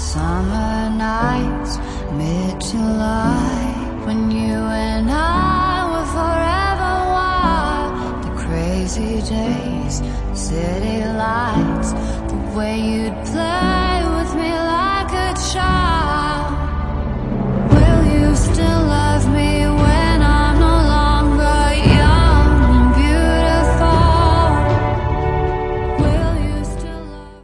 Summer nights, mid-July, when you and I were forever wild. The crazy days, city lights, the way you'd